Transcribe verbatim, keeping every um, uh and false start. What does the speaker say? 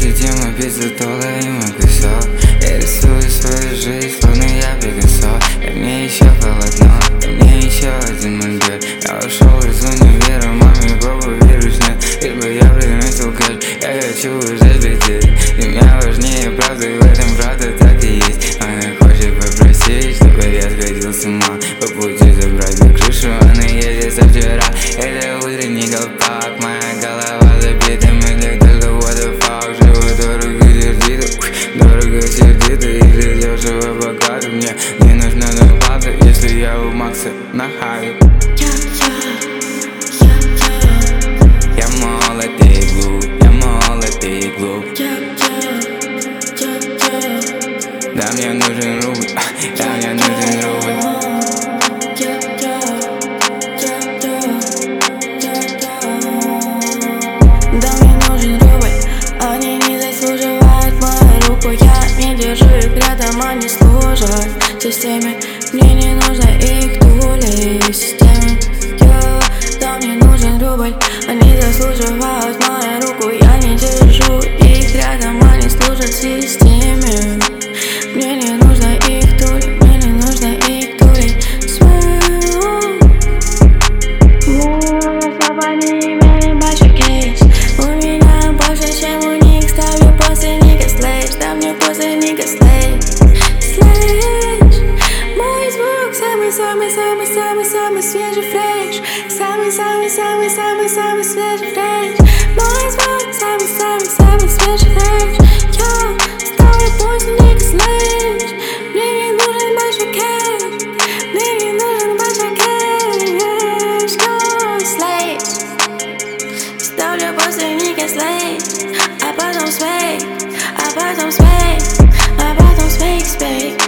Если тема пицца, то ловим кусок. Я рисую свою жизнь, словно я Пикассо. И мне еще полотно, и мне еще один мольберт. Я ушел из универа, маме папа вирус нет. Лишь бы я приметил кэш, я хочу уже лететь. Для меня важнее правда, и в этом правда так и есть. Она хочет попросить, чтобы я сходил с ума. По пути забрать на крышу, она едет со вчера. Это утренний колпак, моя голова забита мыслях, только what the fuck. Живу дорого, сердито, дорого, сердито. Или дешево богато, мне не нужна зарплата, если я у Макса на хайе. Я молод и глуп, я молод и глуп. Да мне нужен рубль, да мне нужен рубль. Да мне нужен рубль, они не заслуживают мою руку. Я не держу их рядом, они служат системе. Мне не нужно их тули системе. Да мне нужен рубль, они заслуживают мою руку. Я не держу их рядом, они служат системе. Мне не нужно их тули, мне не нужно их тули. Чтобы они имели большой кейс. У меня больше, чем у них. Ставлю после Ника Слэш. Да мне после Ника Слэш. Слэш. Мой звук самый-самый-самый-самый-самый свежий фреш. Самый-самый-самый-самый-самый свежий фреш. Мой звук самый-самый-самый свежий фреш. Я ставлю после Ника Слэш. Мне не нужен большой кэш. Мне не нужен большой кэш. Go Слэш. Ставлю после Ника Слэш. А потом свей, а потом свей, а потом свей, свей.